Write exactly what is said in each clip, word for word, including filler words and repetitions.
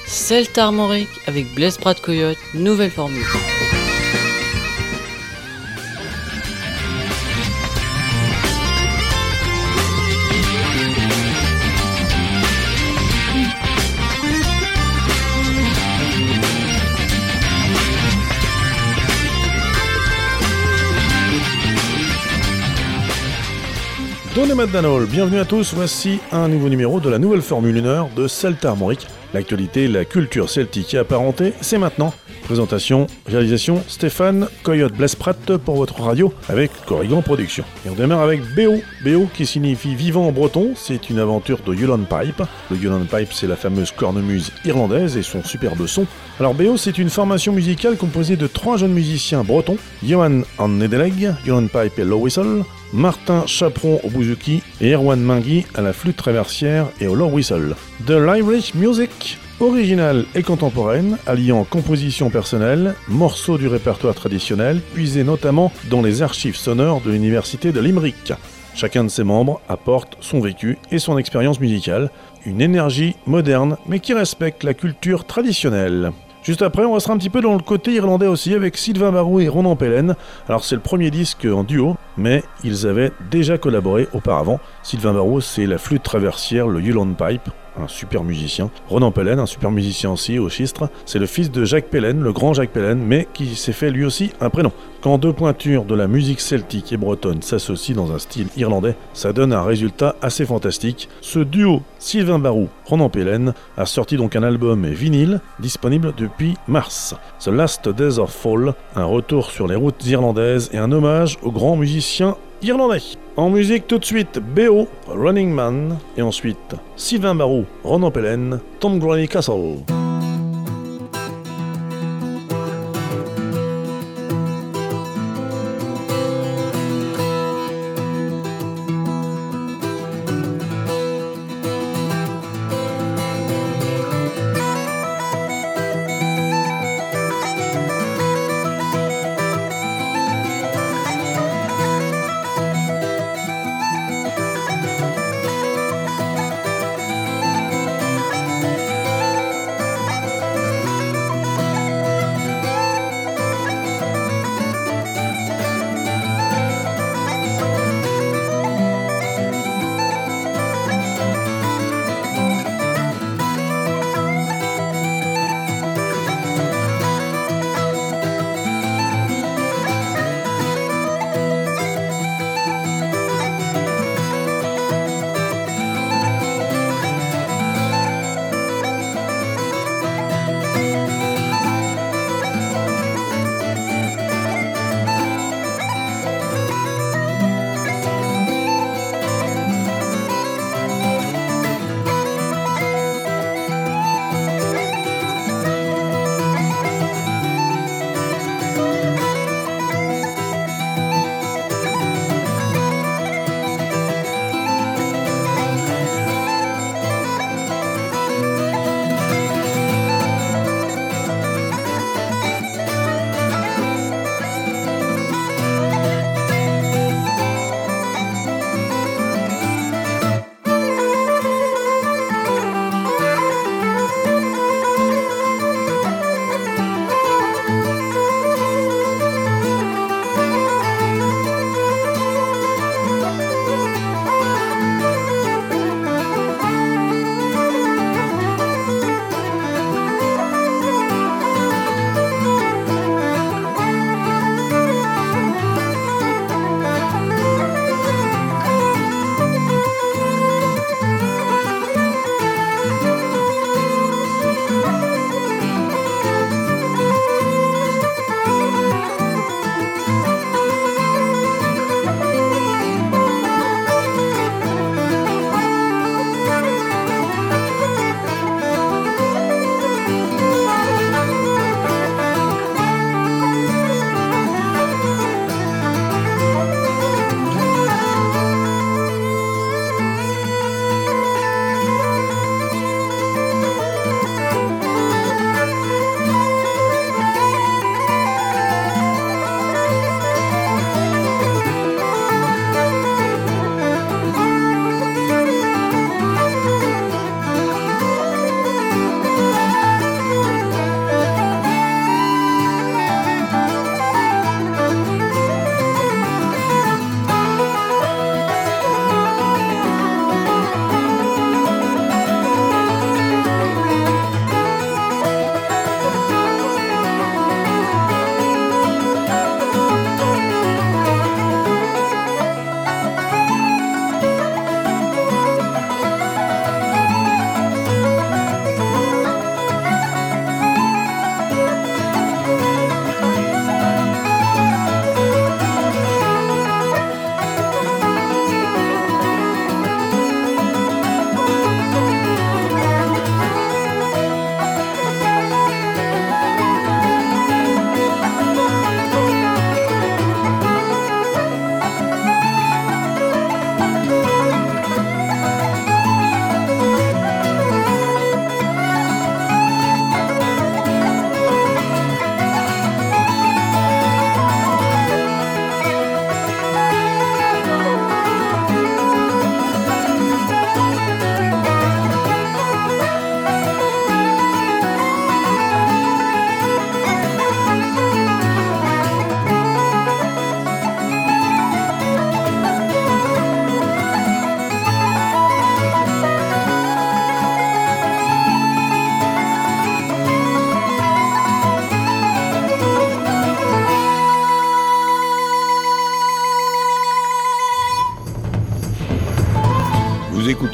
Celtes Armorique avec Blaise Prat Coyote, nouvelle formule. Don et Matt Danol, bienvenue à tous, voici un nouveau numéro de la nouvelle Formule une heure de Celtes Armorique. L'actualité, la culture celtique et apparentée, c'est maintenant. Présentation, réalisation, Stéphane Coyote Blaise Prat pour votre radio avec Corrigan Production. Et on démarre avec B O. B O qui signifie vivant en breton, c'est une aventure de Yulon Pipe. Le Yulon Pipe, c'est la fameuse cornemuse irlandaise et son superbe son. Alors B O, c'est une formation musicale composée de trois jeunes musiciens bretons, Johan An Nedeleg, Yulon Pipe et Low Whistle, Martin Chaperon au bouzouki et Erwan Mingui à la flûte traversière et au low whistle. De l'Irish Music, originale et contemporaine, alliant composition personnelle, morceaux du répertoire traditionnel, puisés notamment dans les archives sonores de l'université de Limerick. Chacun de ses membres apporte son vécu et son expérience musicale, une énergie moderne mais qui respecte la culture traditionnelle. Juste après, on restera un petit peu dans le côté irlandais aussi avec Sylvain Barou et Ronan Pellen. Alors c'est le premier disque en duo, mais ils avaient déjà collaboré auparavant. Sylvain Barou, c'est la flûte traversière, le Yulon Pipe, un super musicien. Ronan Pellen, un super musicien aussi au schistre. C'est le fils de Jacques Pellen, le grand Jacques Pellen, mais qui s'est fait lui aussi un prénom. Quand deux pointures de la musique celtique et bretonne s'associent dans un style irlandais, ça donne un résultat assez fantastique. Ce duo Sylvain Barou, Ronan Pellen a sorti donc un album vinyle disponible depuis mars. The Last Days of Fall, un retour sur les routes irlandaises et un hommage aux grands musiciens irlandais. En musique tout de suite B O, Running Man, et ensuite Sylvain Barou, Ronan Pellen, Tom Granny Castle.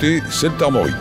écoutez Celtes Armorique.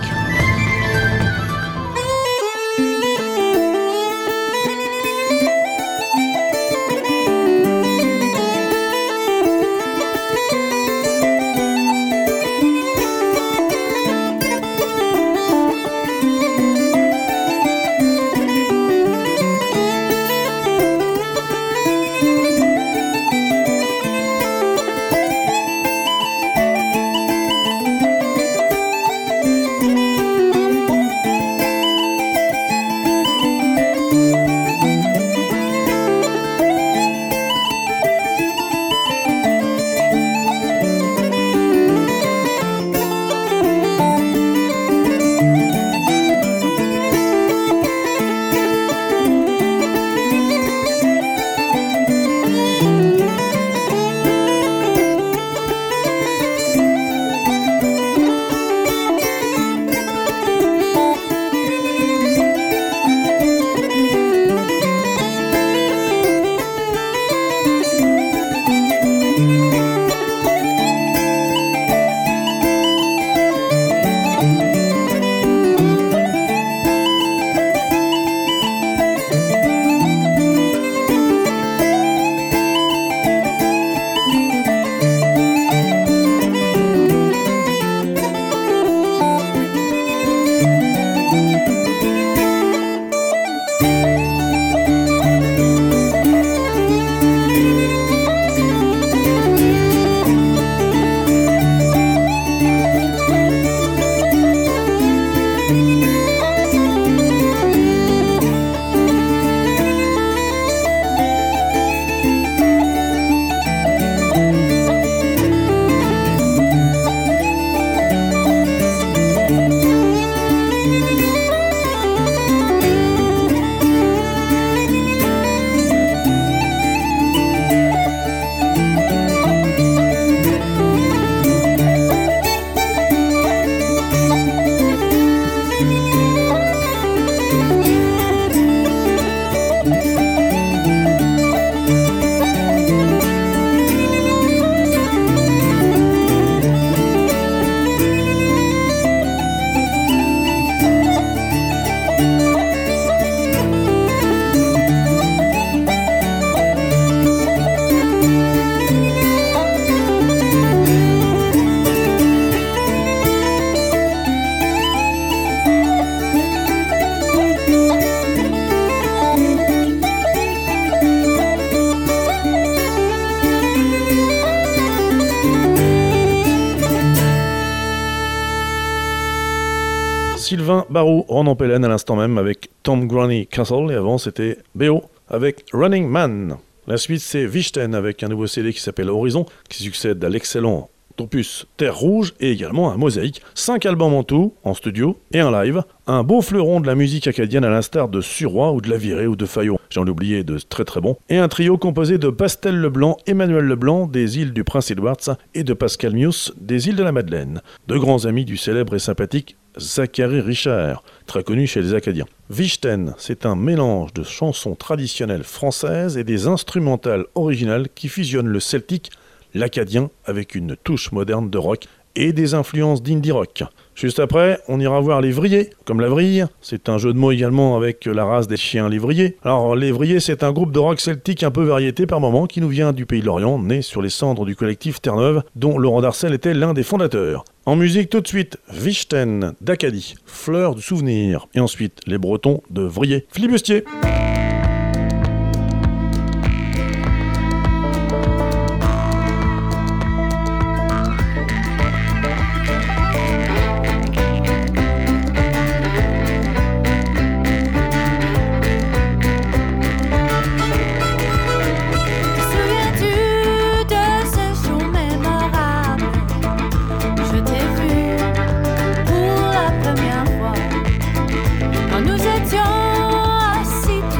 Sylvain Barou, Ronan Pellen à l'instant même avec Tom Granny Castle, et avant c'était B O avec Running Man. La suite c'est Vichten avec un nouveau C D qui s'appelle Horizon, qui succède à l'excellent opus Terre Rouge et également un mosaïque. Cinq albums en tout, en studio et un live. Un beau fleuron de la musique acadienne à l'instar de Suroît ou de La Virée ou de Fayon. J'en ai oublié de très très bons. Et un trio composé de Pastel Leblanc, Emmanuel Leblanc des îles du Prince-Édouard et de Pascal Mius des îles de la Madeleine. Deux grands amis du célèbre et sympathique Zachary Richard, très connu chez les Acadiens. Vichten, c'est un mélange de chansons traditionnelles françaises et des instrumentales originales qui fusionnent le celtique, l'acadien avec une touche moderne de rock et des influences d'indie rock. Juste après, on ira voir les Vriers, comme la vrille. C'est un jeu de mots également avec la race des chiens lévriers. Alors, les Vriers, c'est un groupe de rock celtique un peu variété par moment qui nous vient du pays de l'Orient, né sur les cendres du collectif Terre-Neuve, dont Laurent Darcel était l'un des fondateurs. En musique, tout de suite, Vichten d'Acadie, Fleur du souvenir. Et ensuite, les Bretons de Vriers. Flibustier. Nous étions assis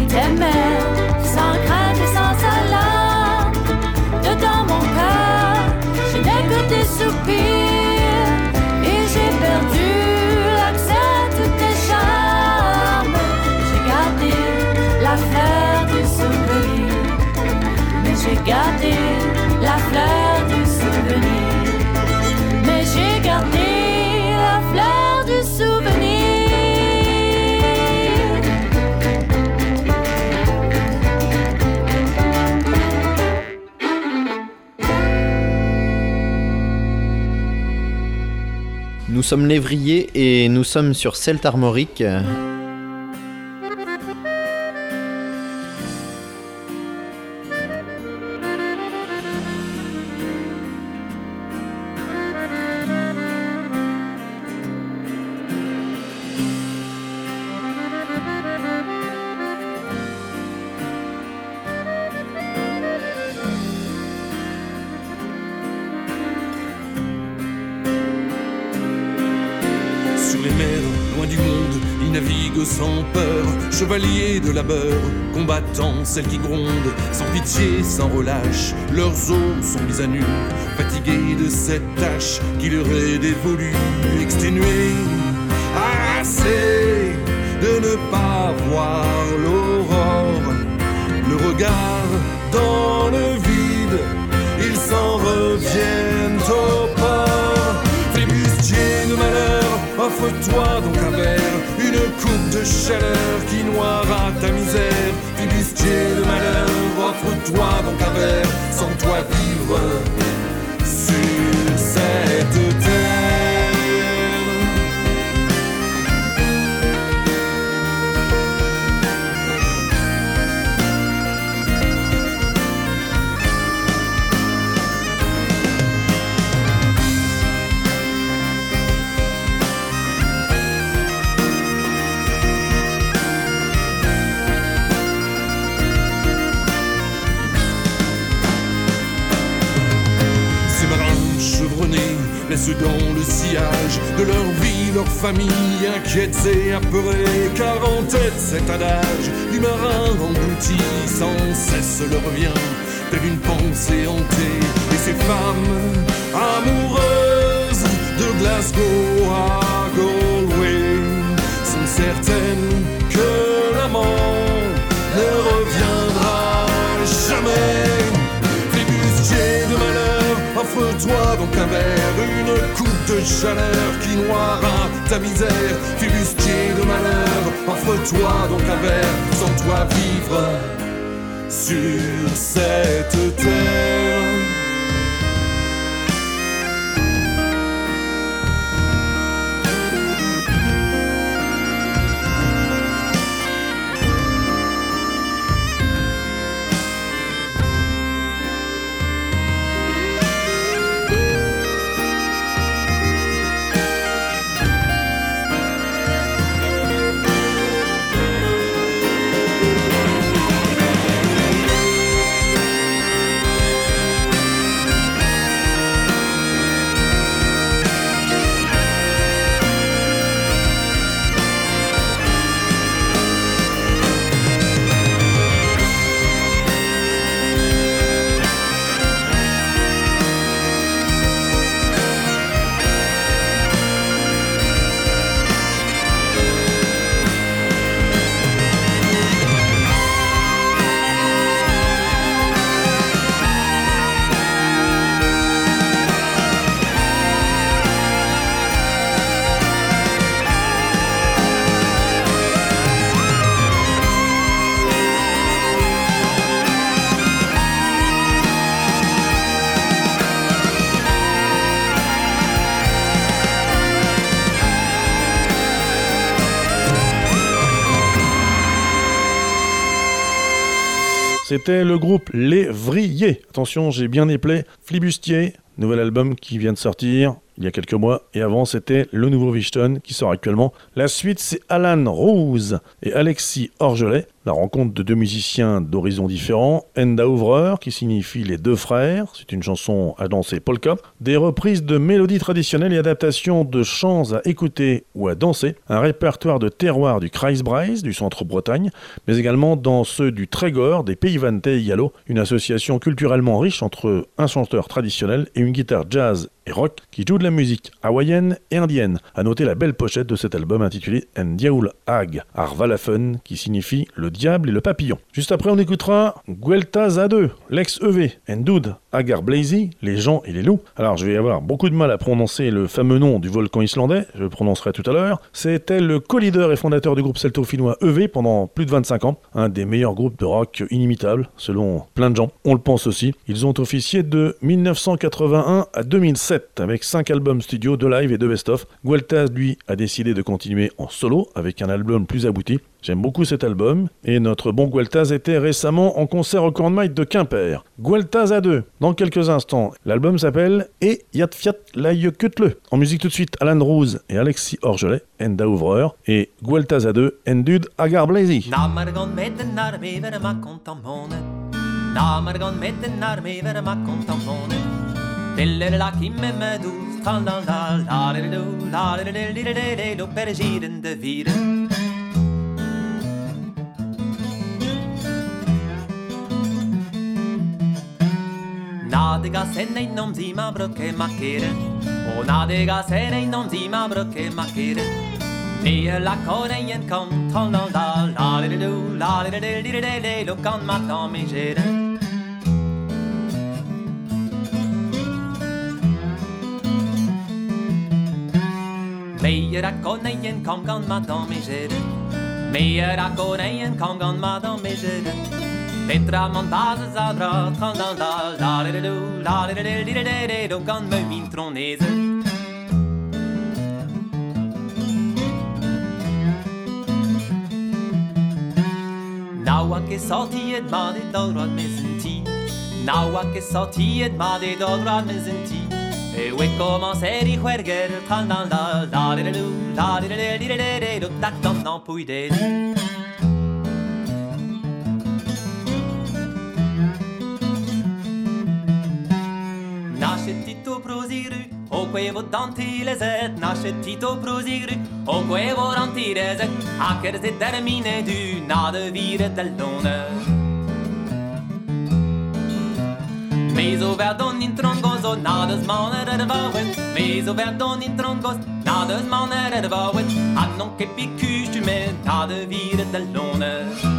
t'aimais sans crainte et sans alarme. Dedans mon cœur, je n'ai que des soupirs et j'ai perdu l'accès à tous tes charmes. J'ai gardé la fleur du souvenir, mais j'ai gardé la fleur du souvenir, mais j'ai gardé la fleur du souvenir. Nous sommes Lévrier et nous sommes sur Celt Armorique. Sans peur, chevaliers de labeur, combattant celles qui grondent, sans pitié, sans relâche, leurs os sont mis à nu, fatigués de cette tâche qui leur est dévolue, exténués, harassés de ne pas voir l'aurore, le regard dans le vide, ils s'en reviennent au port. Flibustier de malheur, offre-toi donc un verre, une coupe de chaleur qui noiera ta misère. Flibustier de malheur, offre-toi donc un verre, sans toi vivre sur cette terre. Laissent dans le sillage de leur vie, leur famille, inquiètes et apeurées, car en tête cet adage du marin englouti sans cesse leur revient, tel une pensée hantée. Et ces femmes amoureuses de Glasgow à Galway sont certaines que l'amant ne reviendra jamais. Flibustier de malheur, offre-toi donc un verre, une coupe de chaleur qui noiera ta misère. Flibustier de malheur, offre-toi donc un verre, sans toi vivre sur cette terre. C'était le groupe Lévrier. Attention, j'ai bien éplé. Flibustier, nouvel album qui vient de sortir il y a quelques mois. Et avant, c'était le nouveau Wichton qui sort actuellement. La suite, c'est Alan Rose et Alexis Orgelet. la rencontre de deux musiciens d'horizons différents, Enda Ouvreur, qui signifie les deux frères, c'est une chanson à danser polka, des reprises de mélodies traditionnelles et adaptations de chants à écouter ou à danser, un répertoire de terroirs du Kreisbreis, du centre-Bretagne, mais également dans ceux du Trégor, des Pays Van Yalo, une association culturellement riche entre un chanteur traditionnel et une guitare jazz et rock qui joue de la musique hawaïenne et indienne. À noter la belle pochette de cet album intitulé En Diaoul Hag Ar Valafen, qui signifie le diable et le papillon. Juste après, on écoutera Guelta Zade, l'ex-E V, Endoud Agar Blazy, les gens et les loups. Alors, je vais avoir beaucoup de mal à prononcer le fameux nom du volcan islandais, je le prononcerai tout à l'heure. C'était le co-leader et fondateur du groupe celto-finnois E V pendant plus de vingt-cinq ans, un des meilleurs groupes de rock inimitables, selon plein de gens. On le pense aussi. Ils ont officié de dix-neuf cent quatre-vingt-un à deux mille sept, avec cinq albums studio, deux live et deux best-of. Gueltas, lui, a décidé de continuer en solo, avec un album plus abouti. J'aime beaucoup cet album, et notre bon Gueltas était récemment en concert au Corn Might de Quimper. Gueltas à deux, dans quelques instants. L'album s'appelle Et Yat Fiat Laïe Kutle. En musique tout de suite, Alan Rouse et Alexis Orgelet, Enda Ouvreur, et Gueltas à deux, Endud Agar Blazy. Piller la kimme med dos, tal dal dal, la le do, la le le le le le lo per giren de viren. Nadega senne non zima broke makere, o nadega senne non zima broke makere. Nia la koreien kom, tal dal dal, la le do, la le le le le le lo kan matam i giren. Meyer a koneien kom gan madame gere. Meyer a koneien kom gan madame gere. Petra man basis adra kan dan dal la le do la le le le le le do gan me min tronese. Now a che sorti et made dolrad mesenti. Now a che sorti et made dolrad mesenti. E we commencer i huerger tan dan la la le le la le le le le le do tak dan dan puide. Nasce tito prosiru o quevo danti les et nasce tito prosiru o quevo danti les et hacker se termine du na de vire del donne. Mais au verdon in trongos o nades maner er vawet. Mais au verdon in trongos nades maner er vawet. A non che picus tu me nade vire dell'one.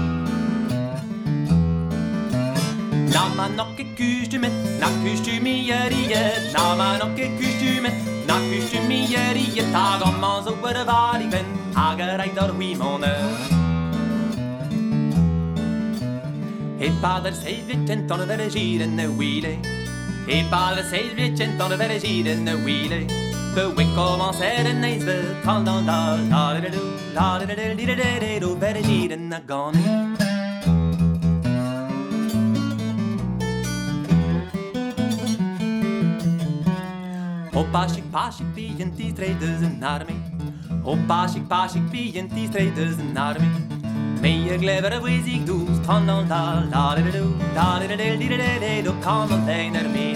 Na ma no che cus tu me na cus tu mierie. Na ma no che cus tu me na cus tu mierie. Ta gammans o per vari ven agerai dar hui moner. E padre sei vicentone per agire ne wile. E padre sei vicentone per agire ne wile. Per we commencer en neisve kan dan da la le do la le le le le le do per agire ne gone. O pasik pasik pienti traders en army. O pasik pasik pienti traders en army. Meyer glever wezig dus tan dan da la le do la le le le le le do kan alleen er mee.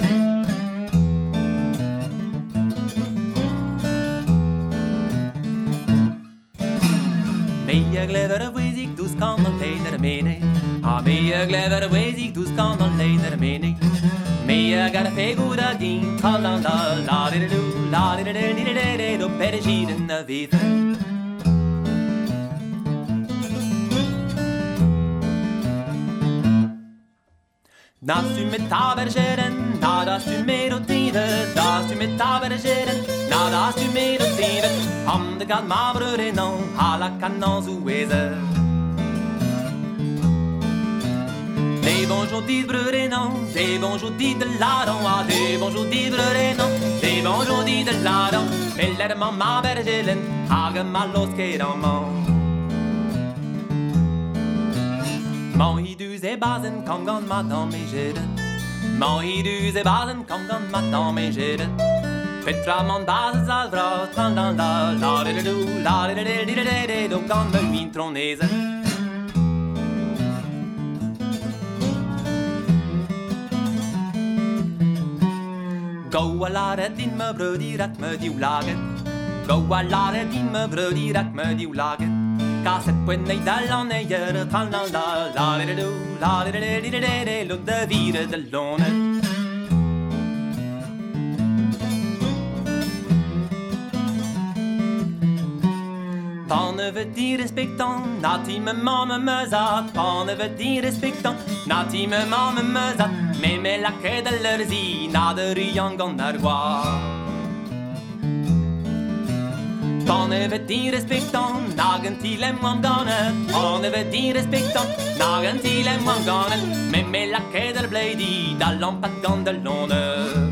Meyer glever wezig dus kan alleen er mee. Ah meyer glever wezig dus kan alleen er mee. Meyer gar figura din tan dan da la le do la le le le le do per giren na vida. Das du mit tavergeren, na das du med och tider. Das du med tavergeren, na das du med och tider. Om de kan ma brød non, hala kan non zueze. Des bonjour dit brød non, des bonjour dit de ladon, ah des bonjour dit brød non, des bonjour dit de ladon. Eller mamma bergelen, hagen malos keramon. Man hidus e basen kom gan madame geren. Man hidus e basen kom gan madame geren. Petra man bases al bra tan dan la la le do la le le le le do kan me min tronese. Go a lare din me brød at me diu laget. Go a lare din me brød at me diu laget. Kasset på en eidalan eier kan la la la la la la la la la la de vire de låne. Panne veut dire respectant, nati me mame mezat. Panne veut dire respectant, nati me mame mezat. Me me la che dell'erzi, nade riangon nargua. Panne veut dire respectant, nagen til en mangane. Panne veut dire respectant, nagen til en mangane. Me me la che del bledi, dall'ompat gondelone.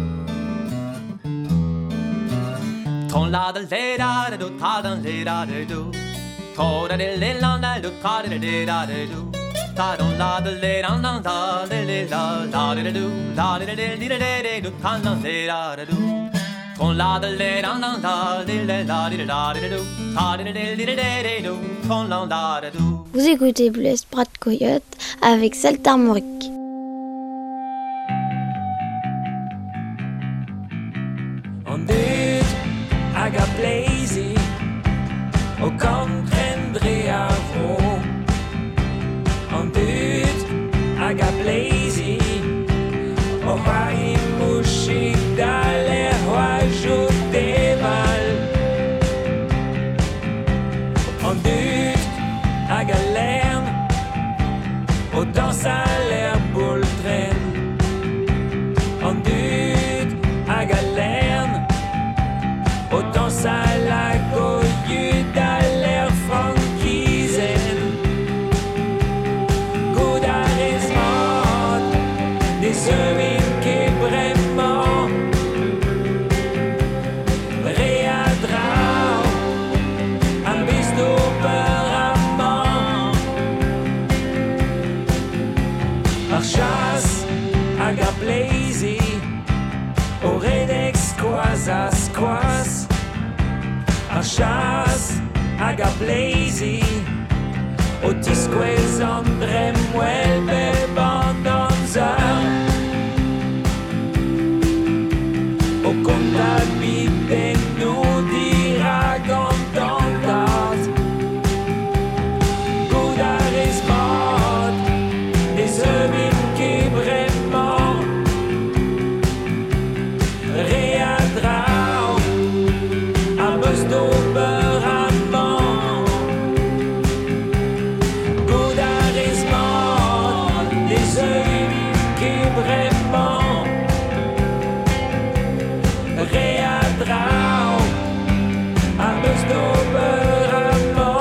Ton la de le da de do, ta de le da de do. To da de le la la do, ta de le da de do. Ta don la de le da la la de le la la de do, la de de de de de do, ta la le da de do. Ton la de le da la la de le la de da de do, ta de de de de de do, ton la la de do. Vous écoutez Blaise Brat Coyote avec Celtes Armorique. On dit aga blazy o comprendre a vro on dit aga blazy o vai mouchi d'aller ajouter mal on dit aga lerne o dans à l'air boule traîne on dit aga lerne autant ça la goyu dans l'air franquisen good arismot des semaines qui vraiment réadrao un bisto peramment par chasse aga blazy au redex quasa squas a chasse aga blazy o tisques andre muelve bandonzer o contabite nous dira contentat goudarismot des œuvres qui vraiment réadrao a besto peramment goudarismot des œuvres qui vraiment réadrao a besto peramment.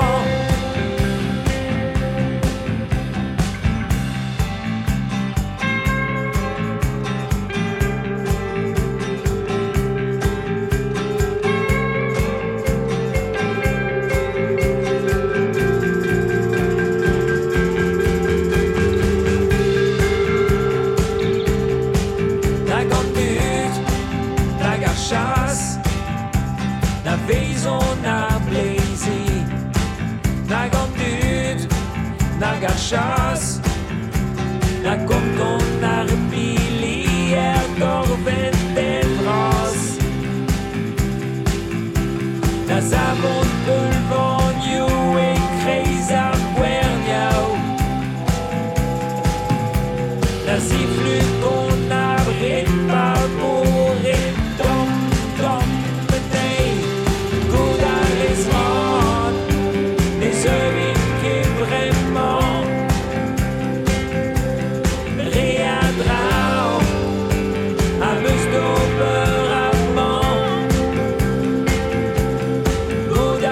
Chasse, la maison a blazy, la gambute, la chasse, la comme qu'on a repili, er corvette des bras, la savon de l'vognou et crazy à Guerniao, la siffle qu'on a bré pas pour et des œuvres qui vraiment réadrao a besto peramment good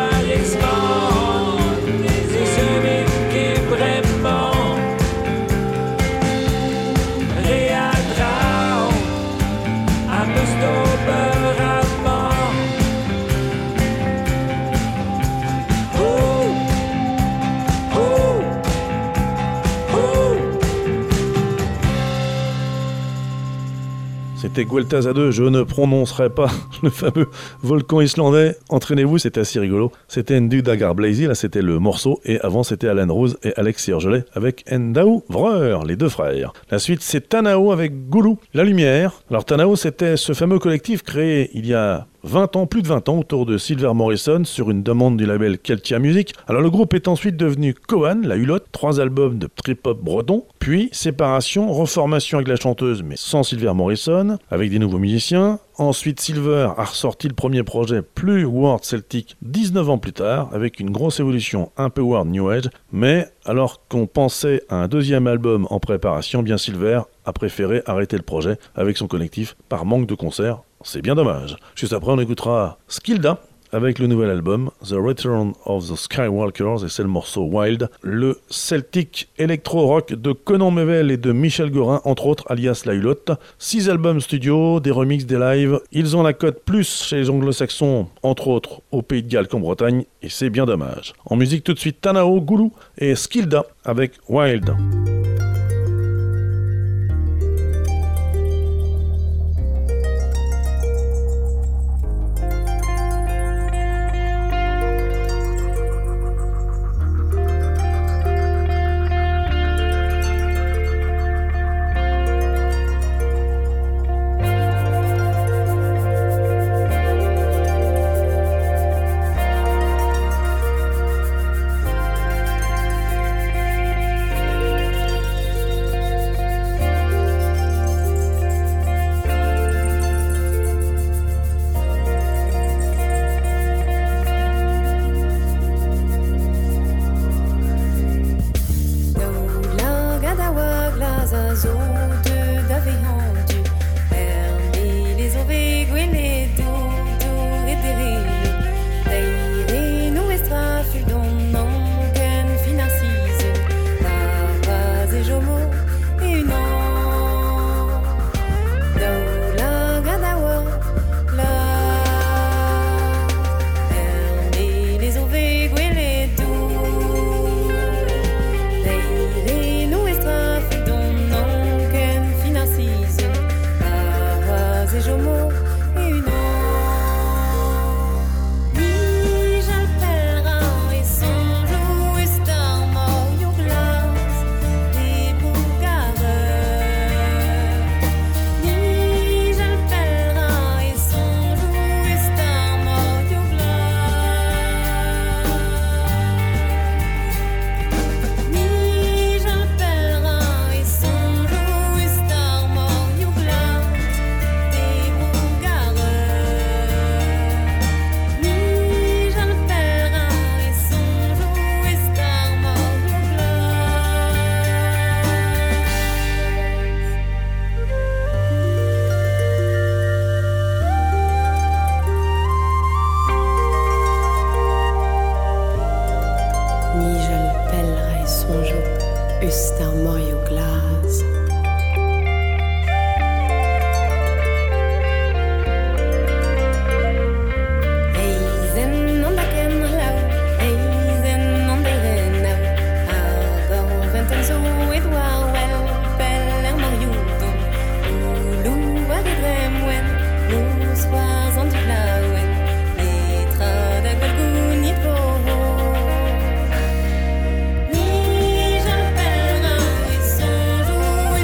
c'était Gueltaza deux, je ne prononcerai pas le fameux volcan islandais. Entraînez-vous, c'était assez rigolo. C'était Ndu Dagar Blazy, là c'était le morceau, et avant c'était Alan Rose et Alex Siergelet avec Ndao Vreur, les deux frères. La suite c'est Tanao avec Goulou, la lumière. Alors Tanao c'était ce fameux collectif créé il y a vingt ans, plus de vingt ans, autour de Silver Morrison sur une demande du label Keltia Music. Alors le groupe est ensuite devenu Kohan, la Hulotte, trois albums de trip-hop breton, puis séparation, reformation avec la chanteuse mais sans Silver Morrison, avec des nouveaux musiciens. Ensuite Silver a ressorti le premier projet plus World Celtic dix-neuf ans plus tard, avec une grosse évolution un peu World New Age, mais alors qu'on pensait à un deuxième album en préparation, bien Silver a préféré arrêter le projet avec son collectif par manque de concerts. C'est bien dommage. Juste après, on écoutera Skilda avec le nouvel album The Return of the Skywalkers, et c'est le morceau Wild, le Celtic électro-rock de Conan Mével et de Michel Gorin, entre autres, alias La Hulotte. Six albums studio, des remixes, des lives. Ils ont la cote plus chez les anglo-saxons, entre autres au Pays de Galles qu'en Bretagne, et c'est bien dommage. En musique tout de suite, Tanao, Goulou et Skilda avec Wild. Ni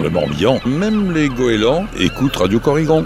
le Morbihan, même les goélands écoutent Radio Corrigan.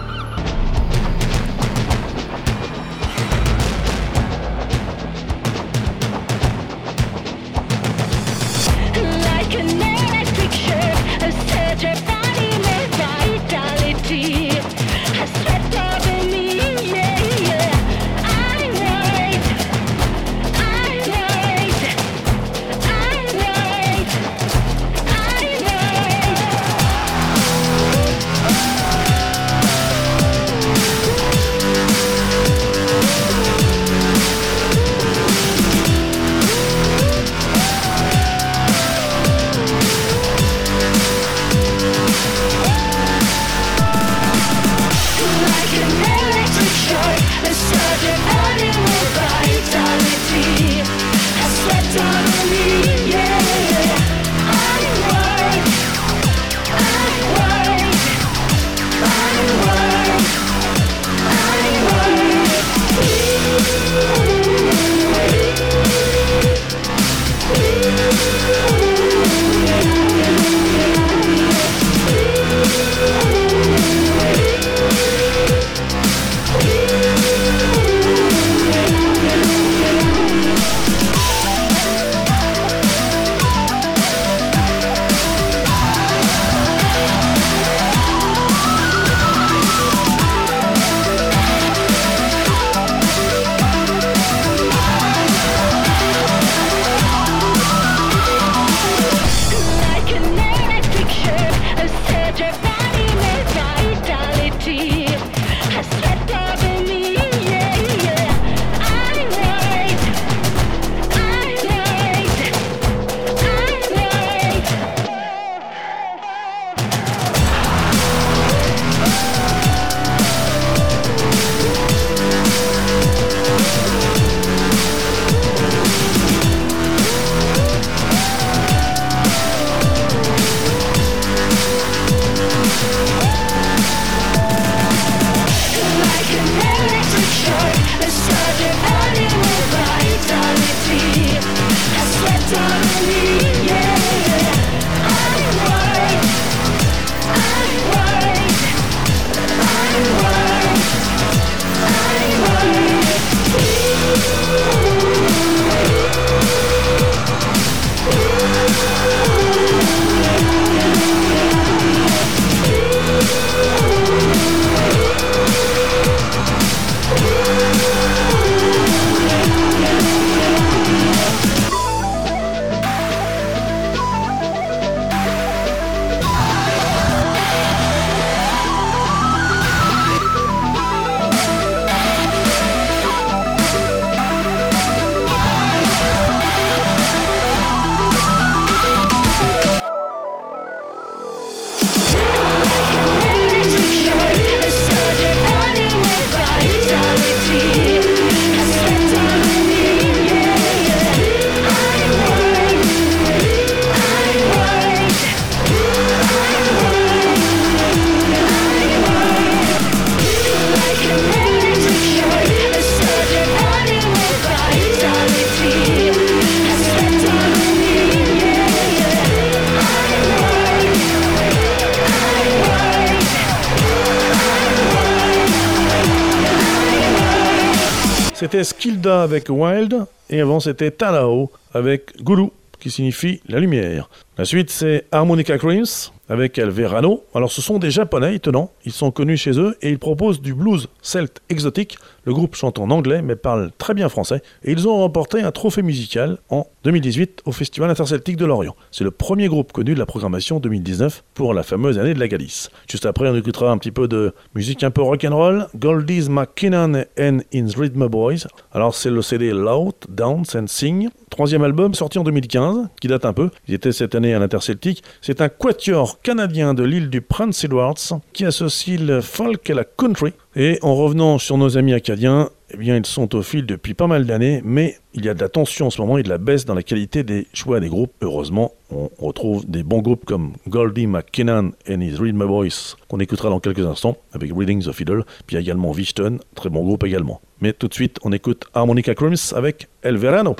C'était Skilda avec Wild, et avant c'était Talao avec Gulu, qui signifie la lumière. La suite c'est Harmonica Creams avec El Verano. Alors ce sont des japonais étonnants, ils sont connus chez eux et ils proposent du blues celte exotique. Le groupe chante en anglais mais parle très bien français et ils ont remporté un trophée musical en deux mille dix-huit au Festival interceltique de Lorient. C'est le premier groupe connu de la programmation deux mille dix-neuf pour la fameuse année de la Galice. Juste après on écoutera un petit peu de musique un peu rock'n'roll, Goldie McKinnon and His Rhythm Boys. Alors c'est le C D Loud, Dance and Sing, troisième album sorti en deux mille quinze, qui date un peu, il était cette année à l'interceltique. C'est un quatuor canadien de l'île du Prince Edward qui associe le folk et la country. Et en revenant sur nos amis acadiens, eh bien ils sont au fil depuis pas mal d'années, mais il y a de la tension en ce moment et de la baisse dans la qualité des choix des groupes. Heureusement, on retrouve des bons groupes comme Goldie McKinnon and His Rhythm Boys, qu'on écoutera dans quelques instants avec Reading the Fiddle, puis également Vichten, très bon groupe également. Mais tout de suite, on écoute Harmonica Creams avec El Verano.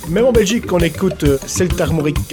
Même en Belgique, on écoute euh, Celtarmoric.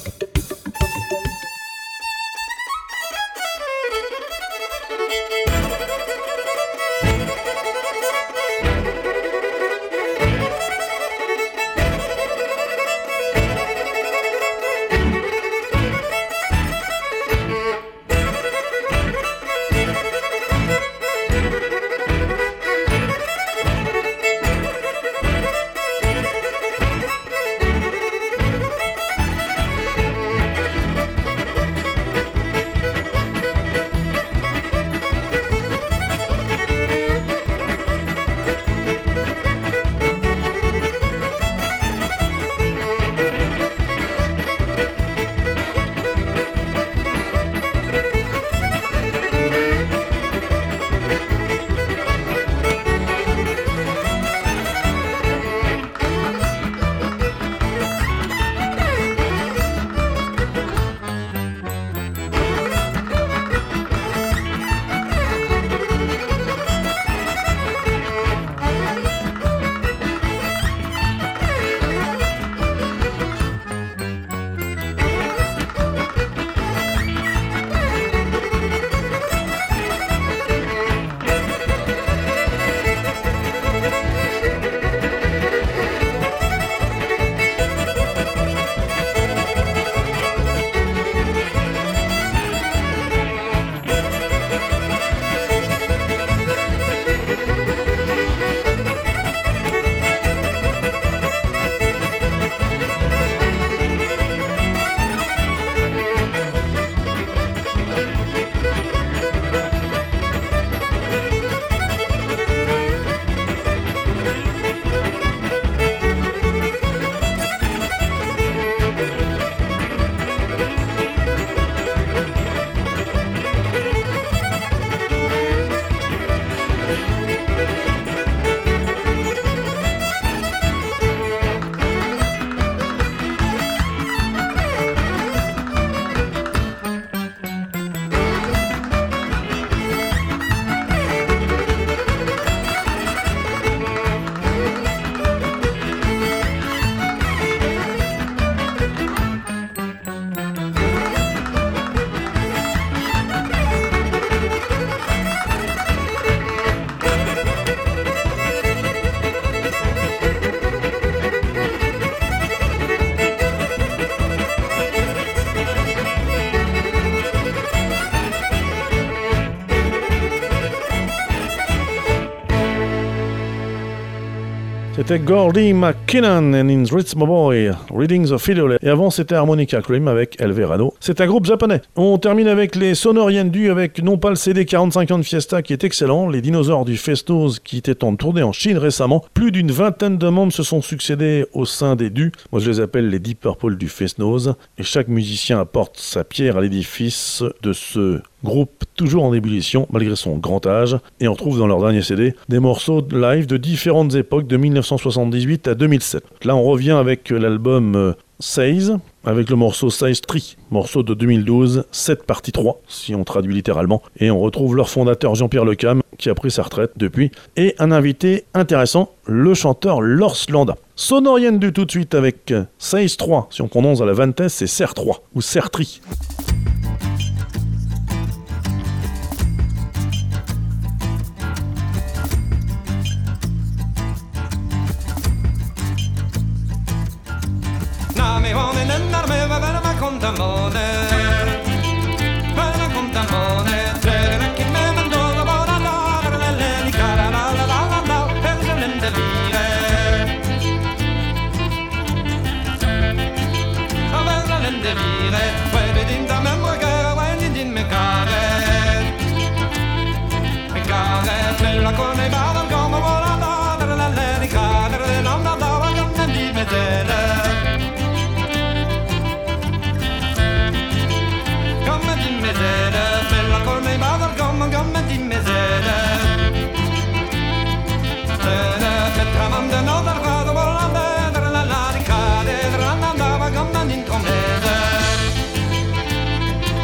C'était Gordy McKinnon and In Rhythm Boy, Reading the Fiddle. Et avant, c'était Harmonica Cream avec El Verano. C'est un groupe japonais. On termine avec les Sonor Yendu, avec non pas le C D quarante-cinq ans de Fiesta qui est excellent, les dinosaures du Festos qui étaient en tournée en Chine récemment. Plus d'une vingtaine de membres se sont succédés au sein des Du. Moi, je les appelle les Deep Purple du Festos. Et chaque musicien apporte sa pierre à l'édifice de ce groupe toujours en ébullition malgré son grand âge, et on trouve dans leur dernier C D des morceaux de live de différentes époques de dix-neuf cent soixante-dix-huit à deux mille sept. Là on revient avec l'album euh, Seize, avec le morceau Seize Tri, morceau de deux mille douze, sept partie trois si on traduit littéralement, et on retrouve leur fondateur Jean-Pierre Lecam qui a pris sa retraite depuis, et un invité intéressant, le chanteur Lors Landa. Sonor Yendu tout de suite avec Seize trois, si on prononce à la Vantes c'est Serre trois ou Serre Tri.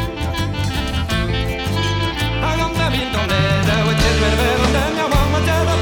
Don't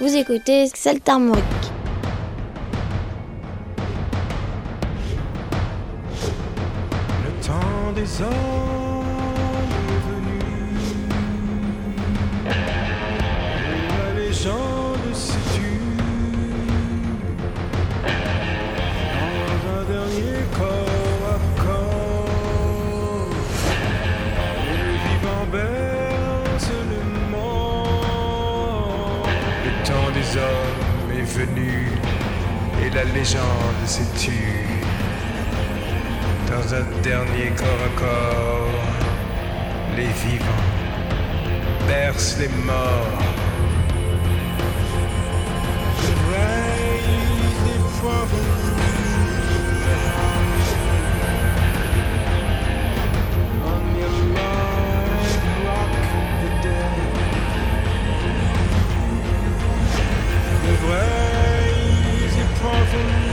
Vous écoutez Saltarmorique. Le temps des hommes est venu, la légende s'est tue dans un dernier corps à corps. Les vivants bercent le mort. Le temps des hommes est venu et la légende s'est tue dans un dernier corps à corps. Les vivants bercent les morts. The rays they fall on your life, rock the dead. The rays they fall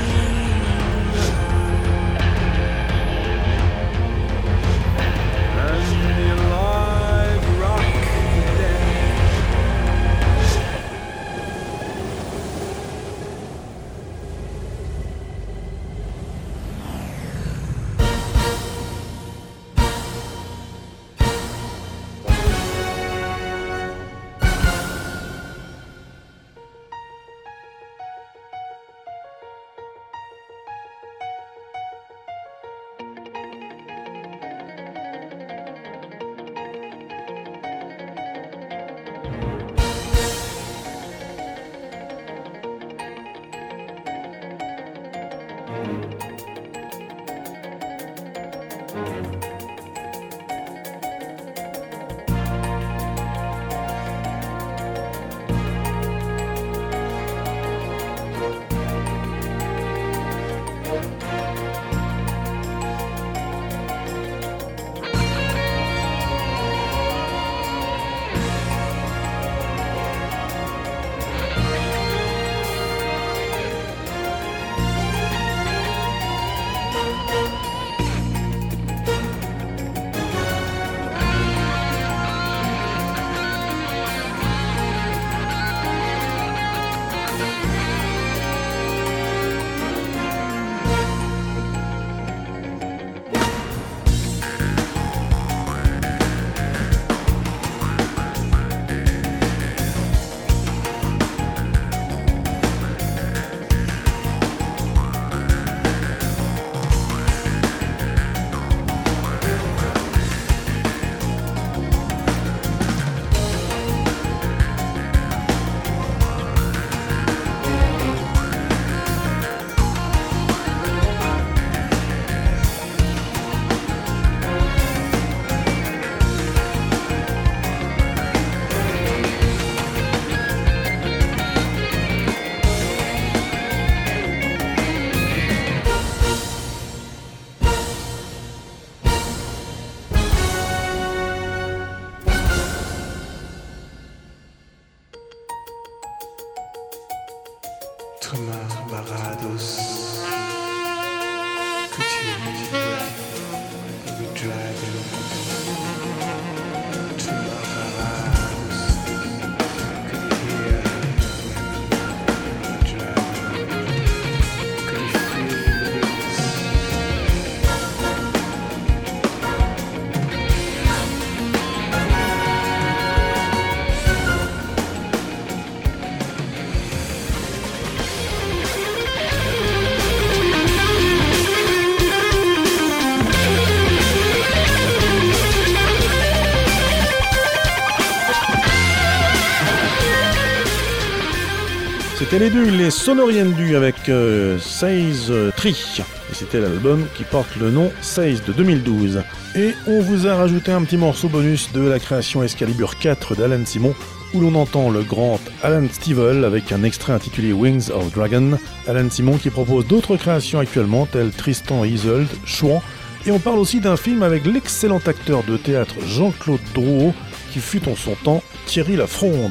C'était les deux, les Sonoriendu avec euh, Seize Tree. Et c'était l'album qui porte le nom Seize de deux mille douze. Et on vous a rajouté un petit morceau bonus de la création Excalibur quatre d'Alan Simon, où l'on entend le grand Alan Stivell avec un extrait intitulé Wings of Dragon. Alan Simon qui propose d'autres créations actuellement, telles Tristan et Isolde, Chouan. Et on parle aussi d'un film avec l'excellent acteur de théâtre Jean-Claude Drouot, qui fut en son temps Thierry Lafronde.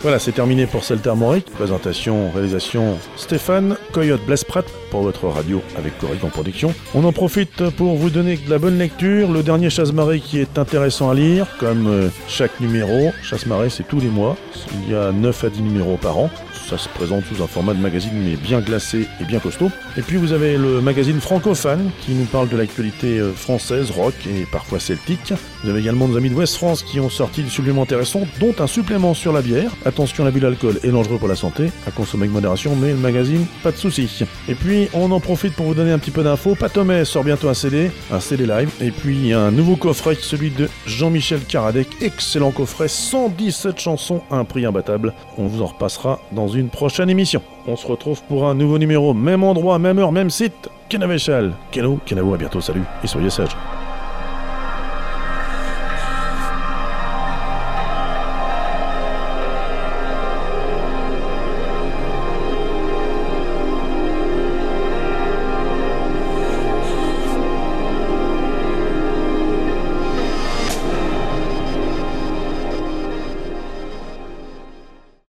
Voilà, c'est terminé pour Celta Armorique. Présentation, réalisation, Stéphane, Coyote Blaise Prat pour votre radio avec Corrigan Production. On en profite pour vous donner de la bonne lecture. Le dernier Chasse-Marée qui est intéressant à lire, comme euh, chaque numéro. Chasse-Marée, c'est tous les mois. Il y a neuf à dix numéros par an. Ça se présente sous un format de magazine mais bien glacé et bien costaud. Et puis vous avez le magazine Francophane qui nous parle de l'actualité française, rock et parfois celtique. Vous avez également nos amis de West France qui ont sorti des suppléments intéressants, dont un supplément sur la bière. Attention, l'abus d'alcool est dangereux pour la santé, à consommer avec modération, mais le magazine, pas de soucis. Et puis on en profite pour vous donner un petit peu d'infos. Patomé sort bientôt un C D, un C D live. Et puis un nouveau coffret, celui de Jean-Michel Karadec. Excellent coffret, cent dix-sept chansons à un prix imbattable. On vous en repassera dans une prochaine émission. On se retrouve pour un nouveau numéro, même endroit, même heure, même site. Kenavechal, Keno, Kenavo, à bientôt, salut et soyez sages.